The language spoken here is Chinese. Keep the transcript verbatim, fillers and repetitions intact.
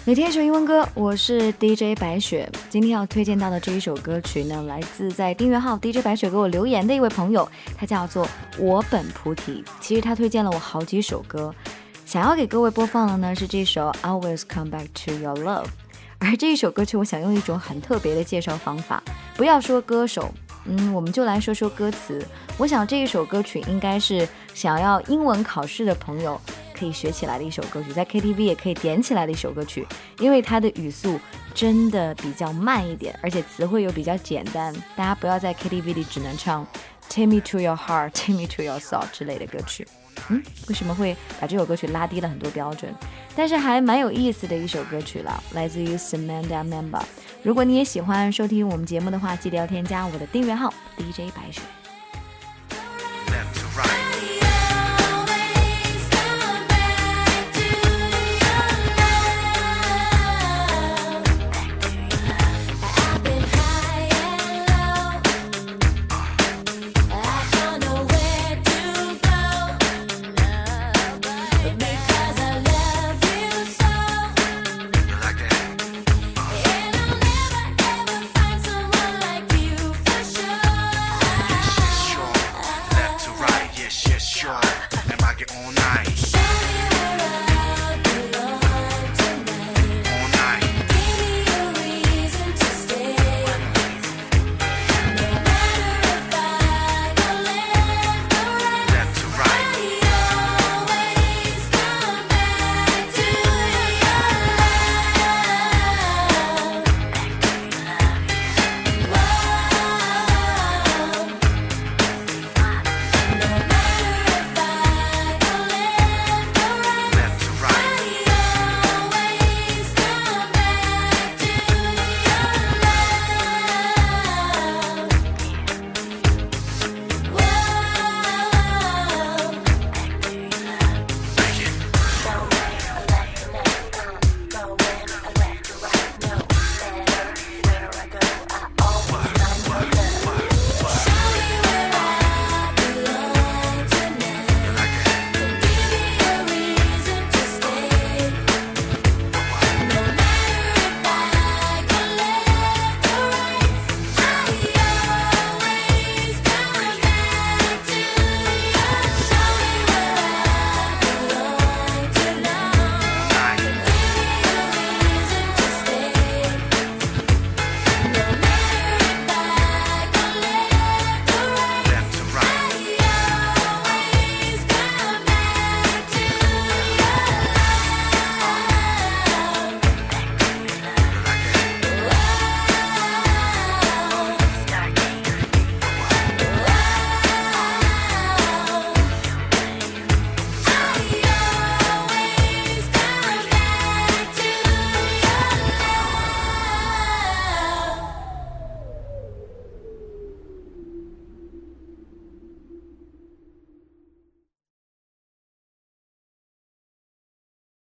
每天一首英文歌，我是 D J 白雪。今天要推荐到的这一首歌曲呢，来自在订阅号 D J 白雪给我留言的一位朋友，他叫做我本菩提。其实他推荐了我好几首歌，想要给各位播放的呢是这首 Always Come Back to Your Love。而这一首歌曲，我想用一种很特别的介绍方法，不要说歌手，嗯，我们就来说说歌词。我想这一首歌曲应该是想要英文考试的朋友可以学起来的一首歌曲，在 K T V 也可以点起来的一首歌曲，因为它的语速真的比较慢一点，而且词汇又比较简单，大家不要在 K T V 里只能唱 Take me to your heart, take me to your soul 之类的歌曲。嗯，为什么会把这首歌曲拉低了很多标准？但是还蛮有意思的一首歌曲了，来自于 Samantha Member。如果你也喜欢收听我们节目的话，记得要添加我的订阅号 D J 白雪。